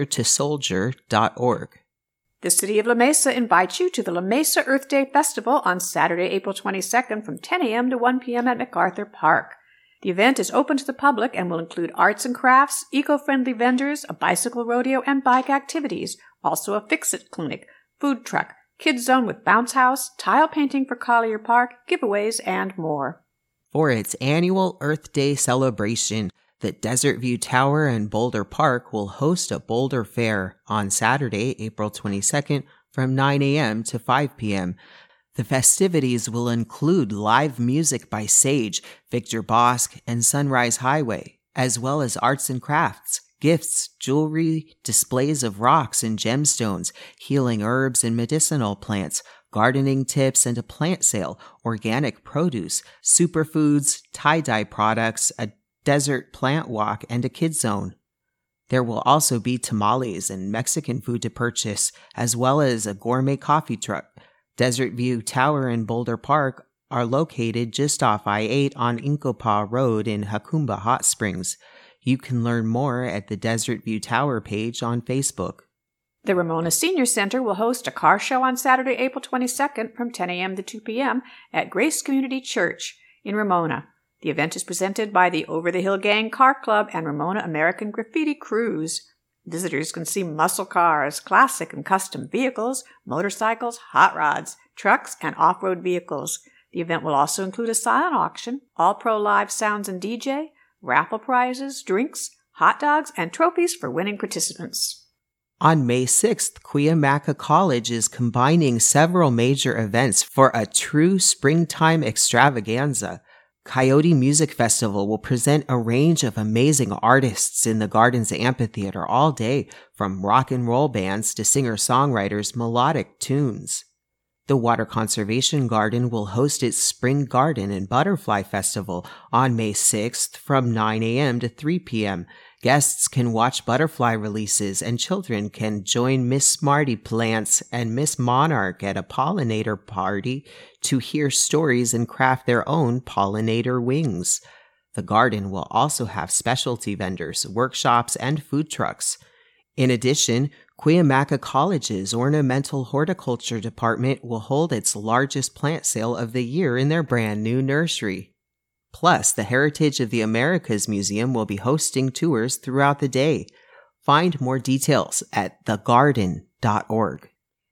sheltertosoldier.org. The City of La Mesa invites you to the La Mesa Earth Day Festival on Saturday, April 22nd from 10 a.m. to 1 p.m. at MacArthur Park. The event is open to the public and will include arts and crafts, eco-friendly vendors, a bicycle rodeo, and bike activities, also a fix-it clinic, food truck, kids zone with bounce house, tile painting for Collier Park, giveaways, and more. For its annual Earth Day celebration, the Desert View Tower and Boulder Park will host a Boulder Fair on Saturday, April 22nd from 9 a.m. to 5 p.m. The festivities will include live music by Sage, Victor Bosque, and Sunrise Highway, as well as arts and crafts, gifts, jewelry, displays of rocks and gemstones, healing herbs and medicinal plants, gardening tips and a plant sale, organic produce, superfoods, tie-dye products, a desert plant walk, and a kids zone. There will also be tamales and Mexican food to purchase, as well as a gourmet coffee truck. Desert View Tower and Boulder Park are located just off I-8 on Inkopah Road in Jacumba Hot Springs. You can learn more at the Desert View Tower page on Facebook. The Ramona Senior Center will host a car show on Saturday, April 22nd from 10 a.m. to 2 p.m. at Grace Community Church in Ramona. The event is presented by the Over the Hill Gang Car Club and Ramona American Graffiti Cruise. Visitors can see muscle cars, classic and custom vehicles, motorcycles, hot rods, trucks, and off-road vehicles. The event will also include a silent auction, all-pro live sounds and DJ, raffle prizes, drinks, hot dogs, and trophies for winning participants. On May 6th, Cuyamaca College is combining several major events for a true springtime extravaganza. Coyote Music Festival will present a range of amazing artists in the Gardens Amphitheater all day, from rock and roll bands to singer-songwriters' melodic tunes. The Water Conservation Garden will host its Spring Garden and Butterfly Festival on May 6th from 9 a.m. to 3 p.m. Guests can watch butterfly releases, and children can join Miss Smarty Plants and Miss Monarch at a pollinator party to hear stories and craft their own pollinator wings. The garden will also have specialty vendors, workshops, and food trucks. In addition, Cuyamaca College's Ornamental Horticulture Department will hold its largest plant sale of the year in their brand new nursery. Plus, the Heritage of the Americas Museum will be hosting tours throughout the day. Find more details at thegarden.org.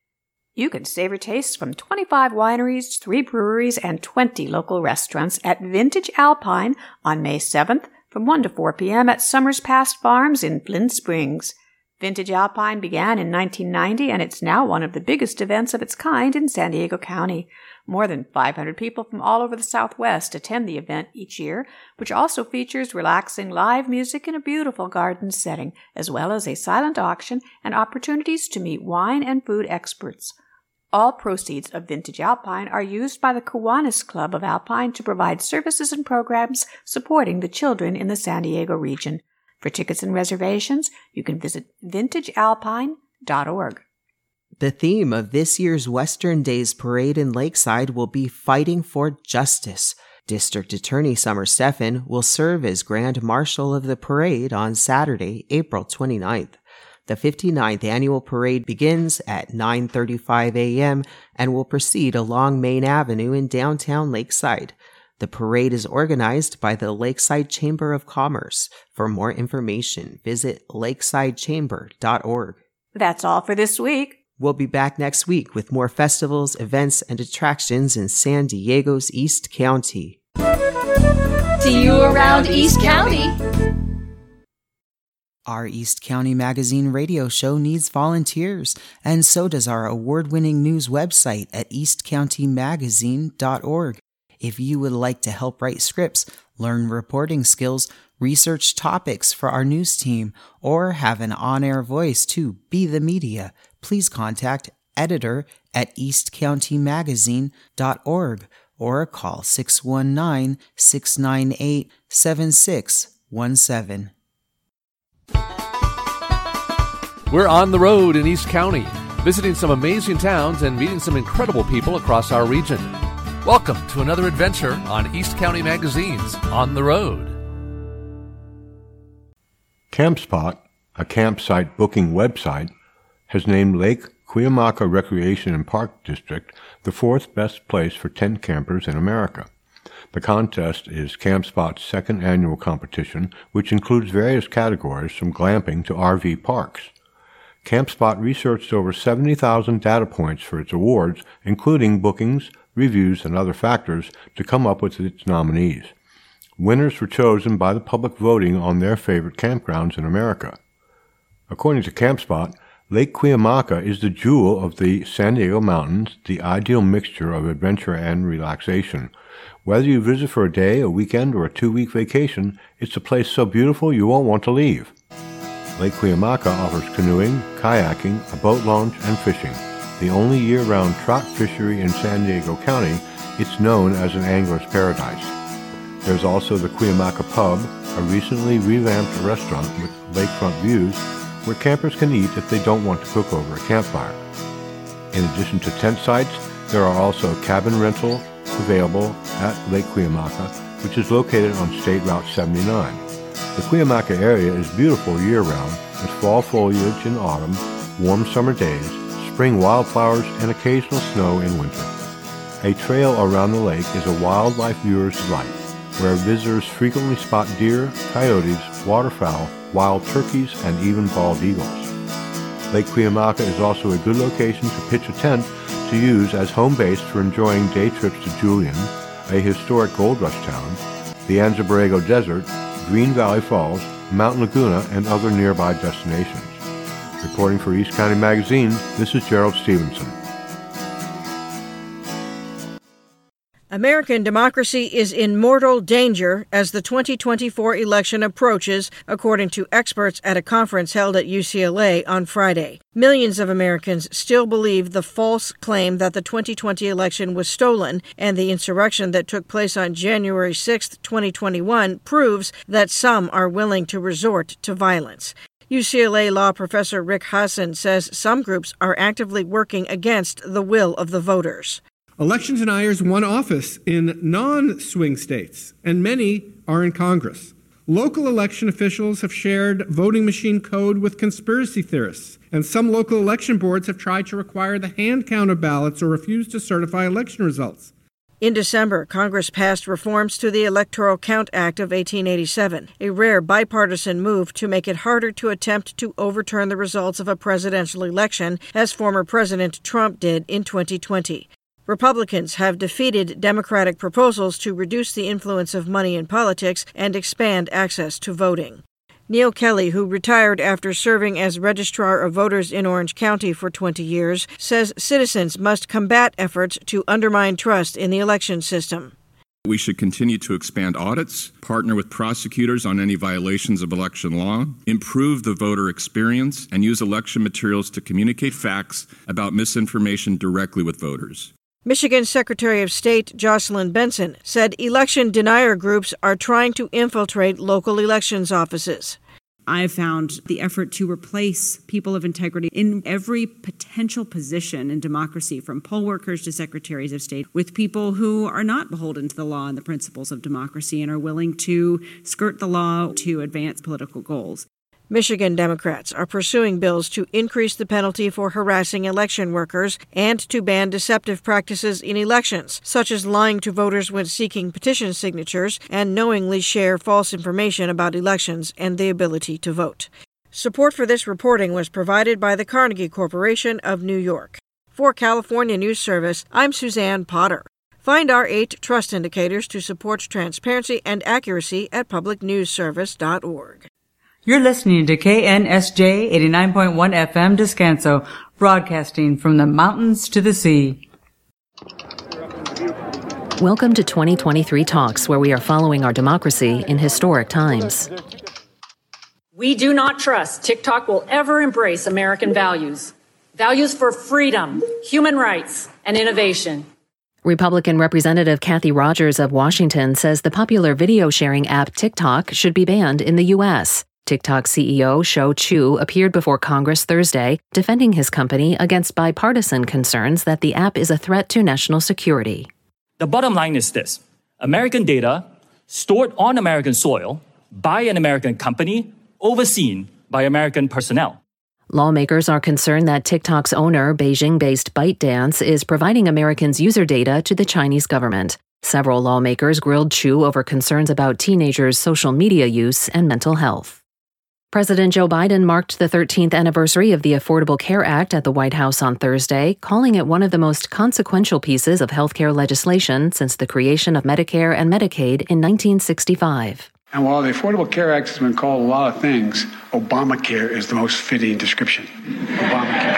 You can savor tastes from 25 wineries, 3 breweries, and 20 local restaurants at Vintage Alpine on May 7th from 1 to 4 p.m. at Summers Past Farms in Flint Springs. Vintage Alpine began in 1990, and it's now one of the biggest events of its kind in San Diego County. More than 500 people from all over the Southwest attend the event each year, which also features relaxing live music in a beautiful garden setting, as well as a silent auction and opportunities to meet wine and food experts. All proceeds of Vintage Alpine are used by the Kiwanis Club of Alpine to provide services and programs supporting the children in the San Diego region. For tickets and reservations, you can visit vintagealpine.org. The theme of this year's Western Days Parade in Lakeside will be Fighting for Justice. District Attorney Summer Stephan will serve as Grand Marshal of the parade on Saturday, April 29th. The 59th annual parade begins at 9:35 a.m. and will proceed along Main Avenue in downtown Lakeside. The parade is organized by the Lakeside Chamber of Commerce. For more information, visit lakesidechamber.org. That's all for this week. We'll be back next week with more festivals, events, and attractions in San Diego's East County. See you around East County. Our East County Magazine radio show needs volunteers, and so does our award-winning news website at eastcountymagazine.org. If you would like to help write scripts, learn reporting skills, research topics for our news team, or have an on-air voice to be the media, please contact editor at eastcountymagazine.org or call 619-698-7617. We're on the road in East County, visiting some amazing towns and meeting some incredible people across our region. Welcome to another adventure on East County Magazine's On the Road. Campspot, a campsite booking website, has named Lake Cuyamaca Recreation and Park District the fourth best place for tent campers in America. The contest is CampSpot's second annual competition, which includes various categories from glamping to RV parks. CampSpot researched over 70,000 data points for its awards, including bookings, reviews, and other factors, to come up with its nominees. Winners were chosen by the public voting on their favorite campgrounds in America. According to CampSpot, Lake Cuyamaca is the jewel of the San Diego mountains, the ideal mixture of adventure and relaxation. Whether you visit for a day, a weekend, or a 2-week vacation, it's a place so beautiful you won't want to leave. Lake Cuyamaca offers canoeing, kayaking, a boat launch, and fishing. The only year-round trout fishery in San Diego County, it's known as an angler's paradise. There's also the Cuyamaca Pub, a recently revamped restaurant with lakefront views where campers can eat if they don't want to cook over a campfire. In addition to tent sites, there are also cabin rentals available at Lake Cuyamaca, which is located on State Route 79. The Cuyamaca area is beautiful year-round, with fall foliage in autumn, warm summer days, spring wildflowers, and occasional snow in winter. A trail around the lake is a wildlife viewer's delight, where visitors frequently spot deer, coyotes, waterfowl, wild turkeys, and even bald eagles. Lake Cuyamaca is also a good location to pitch a tent to use as home base for enjoying day trips to Julian, a historic gold rush town, the Anza Borrego Desert, Green Valley Falls, Mount Laguna, and other nearby destinations. Reporting for East County Magazine, this is Gerald Stevenson. American democracy is in mortal danger as the 2024 election approaches, according to experts at a conference held at UCLA on Friday. Millions of Americans still believe the false claim that the 2020 election was stolen, and the insurrection that took place on January 6, 2021, proves that some are willing to resort to violence. UCLA law professor Rick Hasen says some groups are actively working against the will of the voters. Election deniers won office in non-swing states, and many are in Congress. Local election officials have shared voting machine code with conspiracy theorists, and some local election boards have tried to require the hand count of ballots or refuse to certify election results. In December, Congress passed reforms to the Electoral Count Act of 1887, a rare bipartisan move to make it harder to attempt to overturn the results of a presidential election, as former President Trump did in 2020. Republicans have defeated Democratic proposals to reduce the influence of money in politics and expand access to voting. Neil Kelly, who retired after serving as Registrar of Voters in Orange County for 20 years, says citizens must combat efforts to undermine trust in the election system. We should continue to expand audits, partner with prosecutors on any violations of election law, improve the voter experience, and use election materials to communicate facts about misinformation directly with voters. Michigan Secretary of State Jocelyn Benson said election denier groups are trying to infiltrate local elections offices. I have found the effort to replace people of integrity in every potential position in democracy, from poll workers to secretaries of state, with people who are not beholden to the law and the principles of democracy and are willing to skirt the law to advance political goals. Michigan Democrats are pursuing bills to increase the penalty for harassing election workers and to ban deceptive practices in elections, such as lying to voters when seeking petition signatures and knowingly share false information about elections and the ability to vote. Support for this reporting was provided by the Carnegie Corporation of New York. For California News Service, I'm Suzanne Potter. Find our 8 trust indicators to support transparency and accuracy at publicnewsservice.org. You're listening to KNSJ 89.1 FM Descanso, broadcasting from the mountains to the sea. Welcome to 2023 Talks, where we are following our democracy in historic times. We do not trust TikTok will ever embrace American values. Values for freedom, human rights, and innovation. Republican Representative Kathy Rogers of Washington says the popular video sharing app TikTok should be banned in the U.S. TikTok CEO Shou Chew appeared before Congress Thursday, defending his company against bipartisan concerns that the app is a threat to national security. The bottom line is this: American data stored on American soil by an American company, overseen by American personnel. Lawmakers are concerned that TikTok's owner, Beijing-based ByteDance, is providing Americans' user data to the Chinese government. Several lawmakers grilled Chu over concerns about teenagers' social media use and mental health. President Joe Biden marked the 13th anniversary of the Affordable Care Act at the White House on Thursday, calling it one of the most consequential pieces of healthcare legislation since the creation of Medicare and Medicaid in 1965. And while the Affordable Care Act has been called a lot of things, Obamacare is the most fitting description. Obamacare.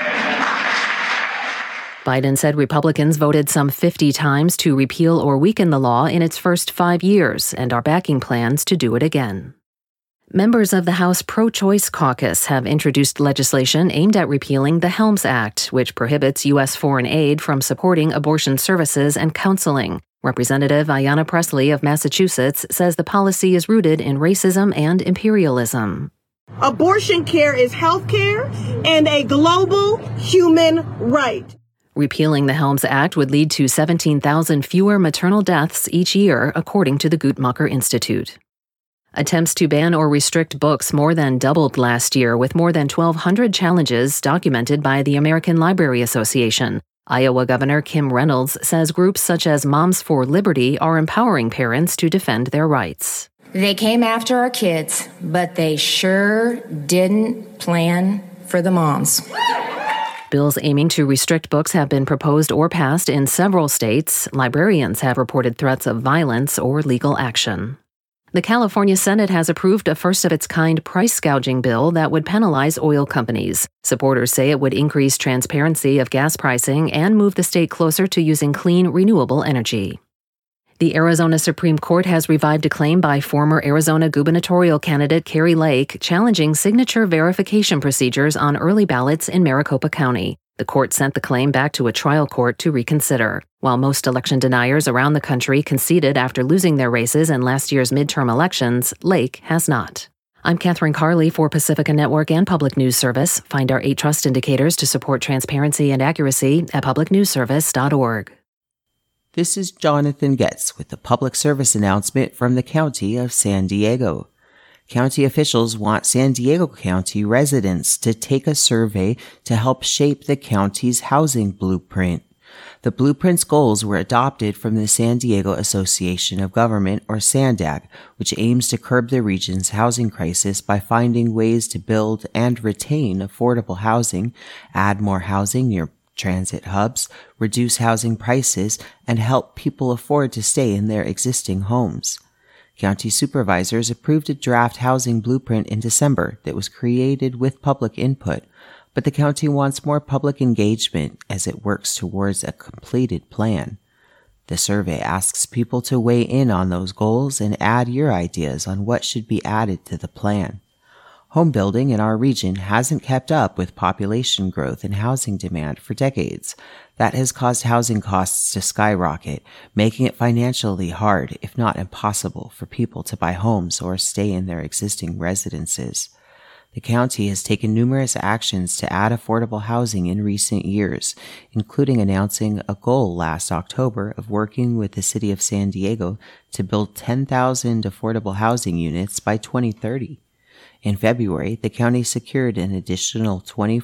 Biden said Republicans voted some 50 times to repeal or weaken the law in its first 5 years and are backing plans to do it again. Members of the House Pro-Choice Caucus have introduced legislation aimed at repealing the Helms Act, which prohibits U.S. foreign aid from supporting abortion services and counseling. Representative Ayanna Pressley of Massachusetts says the policy is rooted in racism and imperialism. Abortion care is health care and a global human right. Repealing the Helms Act would lead to 17,000 fewer maternal deaths each year, according to the Guttmacher Institute. Attempts to ban or restrict books more than doubled last year, with more than 1,200 challenges documented by the American Library Association. Iowa Governor Kim Reynolds says groups such as Moms for Liberty are empowering parents to defend their rights. They came after our kids, but they sure didn't plan for the moms. Bills aiming to restrict books have been proposed or passed in several states. Librarians have reported threats of violence or legal action. The California Senate has approved a first-of-its-kind price gouging bill that would penalize oil companies. Supporters say it would increase transparency of gas pricing and move the state closer to using clean, renewable energy. The Arizona Supreme Court has revived a claim by former Arizona gubernatorial candidate Kari Lake challenging signature verification procedures on early ballots in Maricopa County. The court sent the claim back to a trial court to reconsider. While most election deniers around the country conceded after losing their races in last year's midterm elections, Lake has not. I'm Catherine Carley for Pacifica Network and Public News Service. Find our 8 trust indicators to support transparency and accuracy at publicnewsservice.org. This is Jonathan Getz with the public service announcement from the County of San Diego. County officials want San Diego County residents to take a survey to help shape the county's housing blueprint. The blueprint's goals were adopted from the San Diego Association of Government, or SANDAG, which aims to curb the region's housing crisis by finding ways to build and retain affordable housing, add more housing near transit hubs, reduce housing prices, and help people afford to stay in their existing homes. County supervisors approved a draft housing blueprint in December that was created with public input, but the county wants more public engagement as it works towards a completed plan. The survey asks people to weigh in on those goals and add your ideas on what should be added to the plan. Home building in our region hasn't kept up with population growth and housing demand for decades. That has caused housing costs to skyrocket, making it financially hard, if not impossible, for people to buy homes or stay in their existing residences. The county has taken numerous actions to add affordable housing in recent years, including announcing a goal last October of working with the city of San Diego to build 10,000 affordable housing units by 2030. In February, the county secured an additional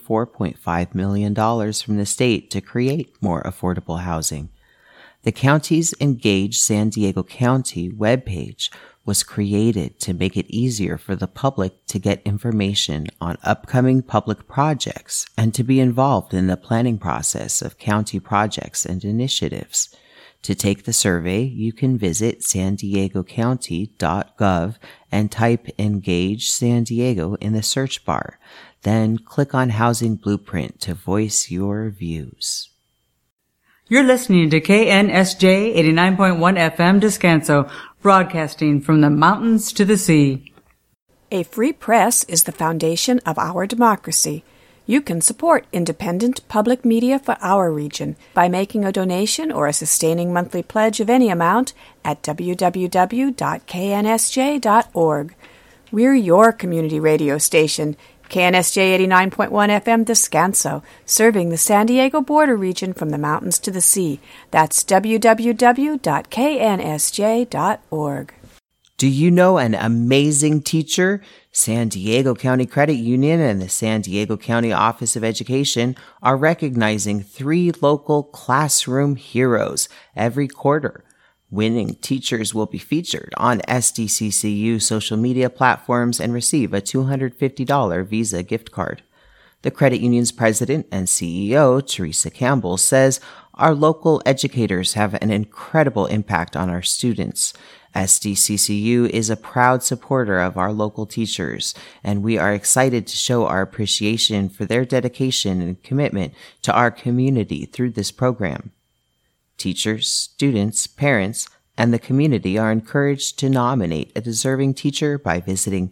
$24.5 million from the state to create more affordable housing. The county's Engage San Diego County webpage was created to make it easier for the public to get information on upcoming public projects and to be involved in the planning process of county projects and initiatives. To take the survey, you can visit sandiegocounty.gov and type Engage San Diego in the search bar. Then click on Housing Blueprint to voice your views. You're listening to KNSJ 89.1 FM Descanso, broadcasting from the mountains to the sea. A free press is the foundation of our democracy. You can support independent public media for our region by making a donation or a sustaining monthly pledge of any amount at www.knsj.org. We're your community radio station, KNSJ 89.1 FM Descanso, serving the San Diego border region from the mountains to the sea. That's www.knsj.org. Do you know an amazing teacher? San Diego County Credit Union and the San Diego County Office of Education are recognizing 3 local classroom heroes every quarter. Winning teachers will be featured on SDCCU social media platforms and receive a $250 Visa gift card. The credit union's president and CEO, Teresa Campbell, says our local educators have an incredible impact on our students. SDCCU is a proud supporter of our local teachers, and we are excited to show our appreciation for their dedication and commitment to our community through this program. Teachers, students, parents, and the community are encouraged to nominate a deserving teacher by visiting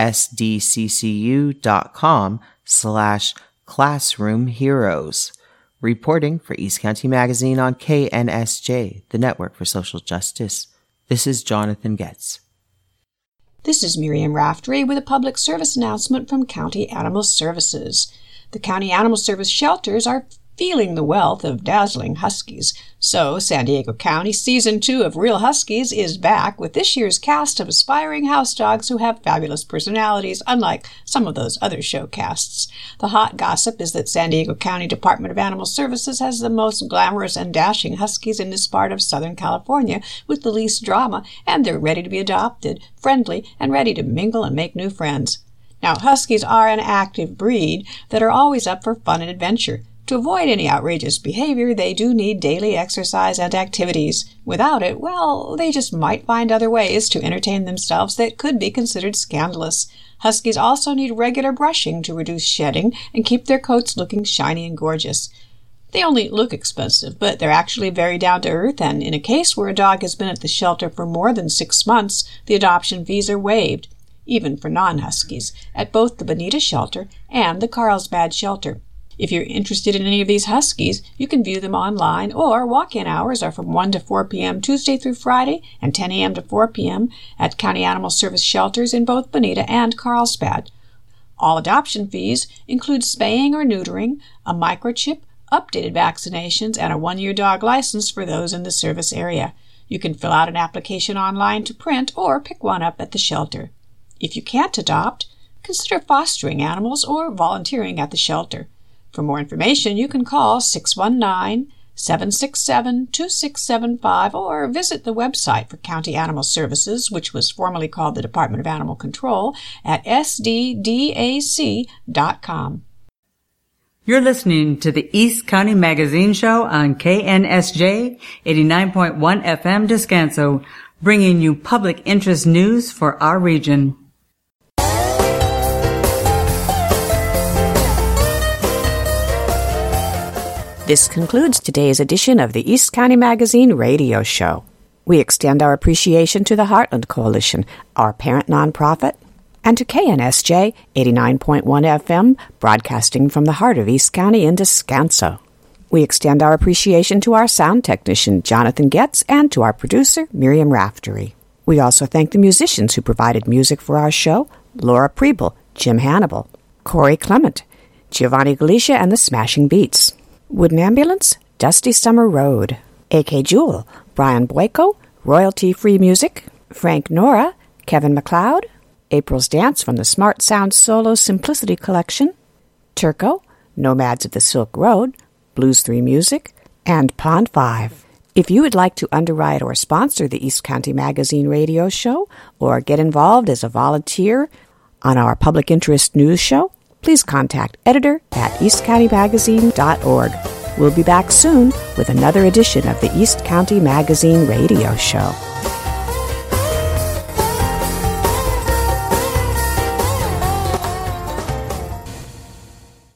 sdccu.com/classroomheroes. Reporting for East County Magazine on KNSJ, the Network for Social Justice. This is Jonathan Getz. This is Miriam Raftery with a public service announcement from County Animal Services. The County Animal Service shelters are feeling the wealth of dazzling huskies. So, San Diego County Season 2 of Real Huskies is back with this year's cast of aspiring house dogs who have fabulous personalities, unlike some of those other show casts. The hot gossip is that San Diego County Department of Animal Services has the most glamorous and dashing huskies in this part of Southern California with the least drama, and they're ready to be adopted, friendly, and ready to mingle and make new friends. Now, huskies are an active breed that are always up for fun and adventure. To avoid any outrageous behavior, they do need daily exercise and activities. Without it, well, they just might find other ways to entertain themselves that could be considered scandalous. Huskies also need regular brushing to reduce shedding and keep their coats looking shiny and gorgeous. They only look expensive, but they're actually very down-to-earth, and in a case where a dog has been at the shelter for more than 6 months, the adoption fees are waived, even for non-huskies, at both the Bonita Shelter and the Carlsbad Shelter. If you're interested in any of these huskies, you can view them online, or walk-in hours are from 1 to 4 p.m. Tuesday through Friday and 10 a.m. to 4 p.m. at County Animal Service shelters in both Bonita and Carlsbad. All adoption fees include spaying or neutering, a microchip, updated vaccinations, and a 1-year dog license for those in the service area. You can fill out an application online to print or pick one up at the shelter. If you can't adopt, consider fostering animals or volunteering at the shelter. For more information, you can call 619-767-2675 or visit the website for County Animal Services, which was formerly called the Department of Animal Control, at sddac.com. You're listening to the East County Magazine Show on KNSJ 89.1 FM Descanso, bringing you public interest news for our region. This concludes today's edition of the East County Magazine radio show. We extend our appreciation to the Heartland Coalition, our parent nonprofit, and to KNSJ 89.1 FM, broadcasting from the heart of East County in Descanso. We extend our appreciation to our sound technician, Jonathan Getz, and to our producer, Miriam Raftery. We also thank the musicians who provided music for our show, Laura Preble, Jim Hannibal, Corey Clement, Giovanni Galicia and the Smashing Beats, Wooden Ambulance, Dusty Summer Road, A.K. Jewel, Brian Boyko, Royalty Free Music, Frank Nora, Kevin McLeod, April's Dance from the Smart Sound Solo Simplicity Collection, Turco, Nomads of the Silk Road, Blues 3 Music, and Pond 5. If you would like to underwrite or sponsor the East County Magazine radio show or get involved as a volunteer on our public interest news show, please contact editor@eastcountymagazine.org. We'll be back soon with another edition of the East County Magazine radio show.